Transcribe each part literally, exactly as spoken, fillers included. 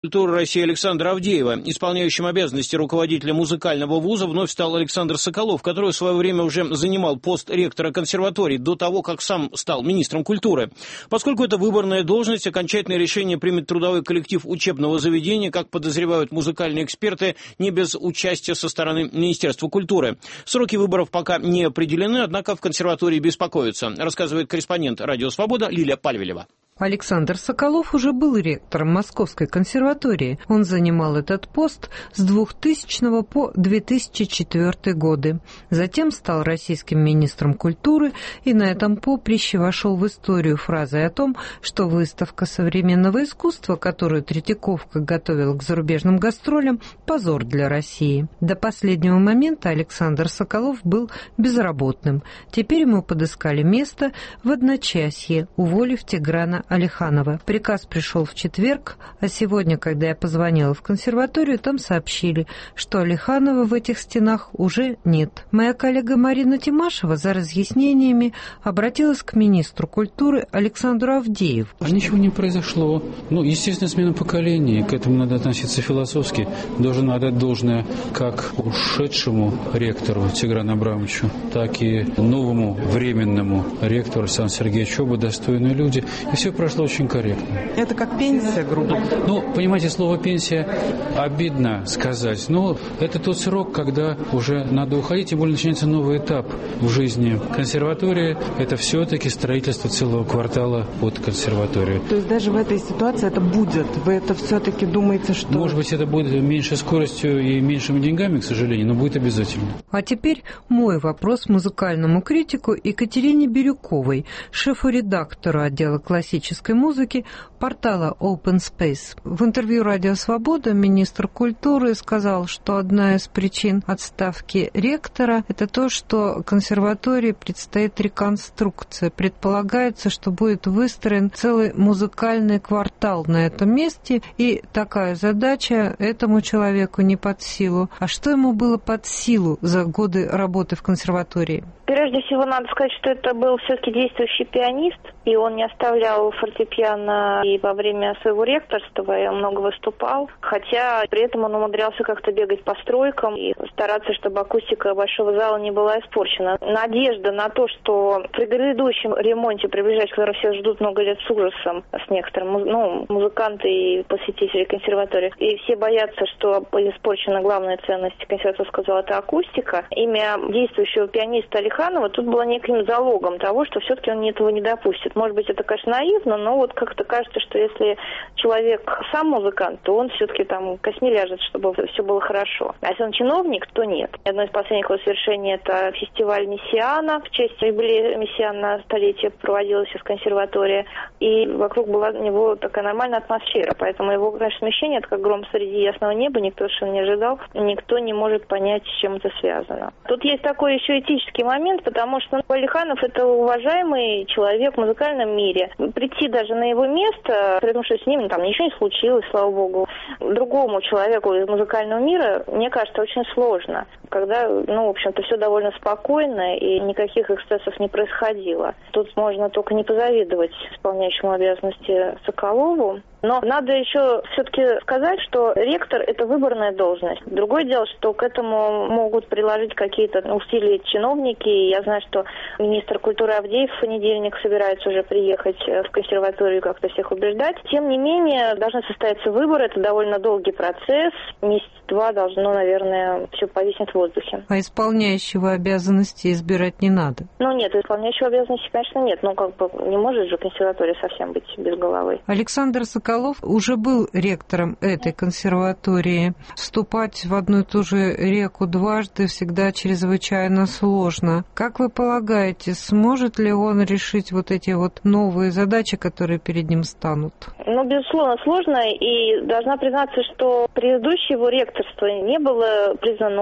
Культуры России Александра Авдеева. Исполняющим обязанности руководителя музыкального вуза вновь стал Александр Соколов, который в свое время уже занимал пост ректора консерватории до того, как сам стал министром культуры. Поскольку это выборная должность, окончательное решение примет трудовой коллектив учебного заведения, как подозревают музыкальные эксперты, не без участия со стороны Министерства культуры. Сроки выборов пока не определены, однако в консерватории беспокоятся, рассказывает корреспондент «Радио Свобода» Лилия Пальвелева. Александр Соколов уже был ректором Московской консерватории. Он занимал этот пост с двухтысячного по две тысячи четвёртый годы. Затем стал российским министром культуры и на этом поприще вошел в историю фразой о том, что выставка современного искусства, которую Третьяковка готовила к зарубежным гастролям, позор для России. До последнего момента Александр Соколов был безработным. Теперь ему подыскали место в одночасье, уволив Тиграна Алиханова. Приказ пришел в четверг, а сегодня, когда я позвонила в консерваторию, там сообщили, что Алиханова в этих стенах уже нет. Моя коллега Марина Тимашева за разъяснениями обратилась к министру культуры Александру Авдееву. А ничего не произошло. Ну, естественно, смена поколений. К этому надо относиться философски. Должен отдать должное как ушедшему ректору Тиграну Абрамовичу, так и новому временному ректору Александру Сергеевичу. Оба достойные люди. И все прошло очень корректно. Это как пенсия, грубо? Ну, понимаете, слово «пенсия» обидно сказать. Но это тот срок, когда уже надо уходить, тем более начинается новый этап в жизни. Консерватория – это все-таки строительство целого квартала под консерваторию. То есть даже в этой ситуации это будет? Вы это все-таки думаете, что… Может быть, это будет меньшей скоростью и меньшими деньгами, к сожалению, но будет обязательно. А теперь мой вопрос музыкальному критику Екатерине Бирюковой, шефу-редактору отдела классической музыки портала Open Space. В интервью «Радио Свобода» министр культуры сказал, что одна из причин отставки ректора – это то, что консерватории предстоит реконструкция. Предполагается, что будет выстроен целый музыкальный квартал на этом месте, и такая задача этому человеку не под силу. А что ему было под силу за годы работы в консерватории? Прежде всего, надо сказать, что это был все-таки действующий пианист, и он не оставлял фортепиано и во время своего ректорства, и он много выступал, хотя при этом он умудрялся как-то бегать по стройкам и стараться, чтобы акустика большого зала не была испорчена. Надежда на то, что при грядущем ремонте, приближаясь, который все ждут много лет с ужасом, с некоторым, ну, музыканты и посетители консерватории, и все боятся, что испорчена главная ценность консерваторского зала – это акустика. Имя действующего пианиста Алиханова тут было неким залогом того, что все-таки он этого не допустит. Может быть, это, конечно, наивно, но вот как-то кажется, что если человек сам музыкант, то он все-таки там косми ляжет, чтобы все было хорошо. А если он чиновник, то нет. Одно из последних его свершений – это фестиваль Мессиана. В честь юбилея Мессиана столетие проводилось в консерватории. И вокруг была у него такая нормальная атмосфера. Поэтому его, конечно, смещение – это как гром среди ясного неба. Никто совершенно не ожидал. Никто не может понять, с чем это связано. Тут есть такой еще этический момент, потому что Алиханов – это уважаемый человек в музыкальном мире. Прийти даже на его место, при том, что с ним там ничего не случилось, слава богу, другому человеку из музыкального мира, мне кажется, очень сложно. Когда, ну, в общем-то, все довольно спокойно и никаких эксцессов не происходило. Тут можно только не позавидовать исполняющему обязанности Соколову. Но надо еще все-таки сказать, что ректор – это выборная должность. Другое дело, что к этому могут приложить какие-то усилия чиновники. Я знаю, что министр культуры Авдеев в понедельник собирается уже приехать в консерваторию как-то всех убеждать. Тем не менее, должны состояться выборы. Это довольно долгий процесс. Месяц-два должно, наверное, все повиснуть в воздухе. А исполняющего обязанности избирать не надо? Ну нет, исполняющего обязанности, конечно, нет. Ну как бы не может же консерватория совсем быть без головы. Александр Соколов уже был ректором этой консерватории. Вступать в одну и ту же реку дважды всегда чрезвычайно сложно. Как вы полагаете, сможет ли он решить вот эти вот новые задачи, которые перед ним станут? Ну, безусловно, сложно. И должна признаться, что предыдущее его ректорство не было признано удачным.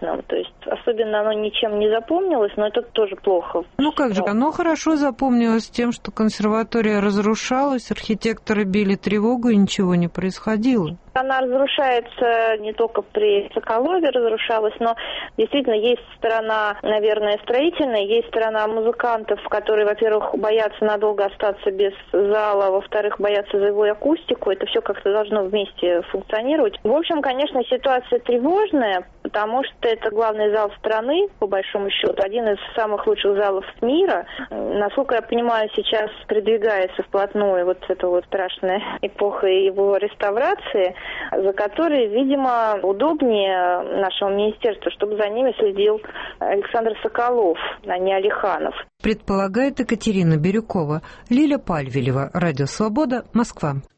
необычным. То есть особенно оно ничем не запомнилось, но это тоже плохо. Ну как же, оно хорошо запомнилось тем, что консерватория разрушалась, архитекторы били тревогу и ничего не происходило. Она разрушается не только при Соколове разрушалась, но действительно есть сторона, наверное, строительная, есть сторона музыкантов, которые, во-первых, боятся надолго остаться без зала, во-вторых, боятся за его акустику. Это все как-то должно вместе функционировать. В общем, конечно, ситуация тревожная, потому что это главный зал страны, по большому счету, один из самых лучших залов мира. Насколько я понимаю, сейчас продвигается вплотную вот эта вот страшная эпоха его реставрации, за которой, видимо, удобнее нашему министерству, чтобы за ними следил Александр Соколов, а не Алиханов. Предполагает Екатерина Бирюкова. Лиля Пальвелева, Радио Свобода, Москва.